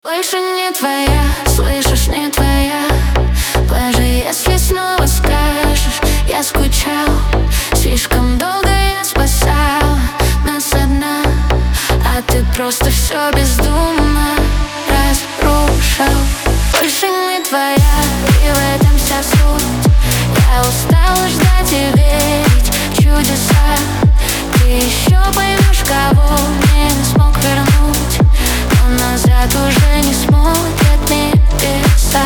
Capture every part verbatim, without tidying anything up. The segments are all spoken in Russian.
Больше не твоя, слышишь, не твоя. Даже если снова скажешь, я скучал. Слишком долго я спасал нас со дна, а ты просто все бездумно разрушал. Больше не твоя, и в этом вся суть. Я устала ждать и верить в чудеса. Ты еще поймешь, кого не смог вернуть, но назад уже не смотрят небеса.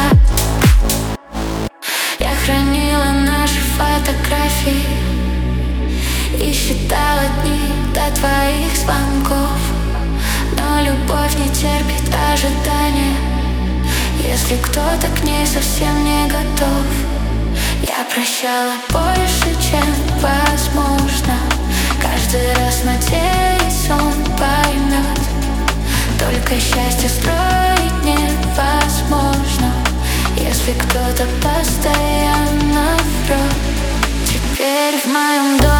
Я хранила наши фотографии и считала дни до твоих звонков, но любовь не терпит ожидания, если кто-то к ней совсем не готов. Я прощала больше, чем возможно, каждый раз надеясь, он поймет. Только счастье строить невозможно, если кто-то постоянно врет. Теперь в моем доме